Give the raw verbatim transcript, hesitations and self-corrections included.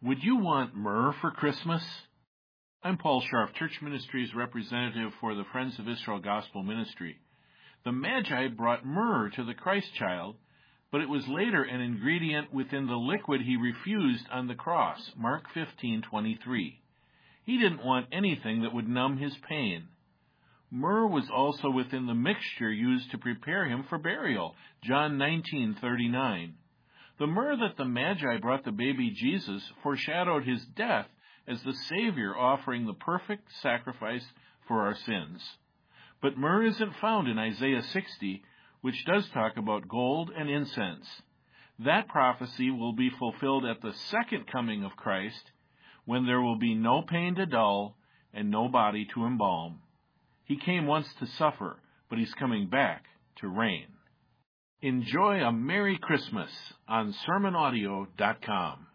Would you want myrrh for Christmas? I'm Paul Scharf, Church Ministries representative for the Friends of Israel Gospel Ministry. The Magi brought myrrh to the Christ child, but it was later an ingredient within the liquid he refused on the cross, Mark fifteen twenty-three. He didn't want anything that would numb his pain. Myrrh was also within the mixture used to prepare him for burial, John nineteen thirty-nine. The myrrh that the Magi brought the baby Jesus foreshadowed his death as the Savior offering the perfect sacrifice for our sins. But myrrh isn't found in Isaiah sixty, which does talk about gold and incense. That prophecy will be fulfilled at the second coming of Christ, when there will be no pain to dull and no body to embalm. He came once to suffer, but he's coming back to reign. Enjoy a Merry Christmas on sermon audio dot com.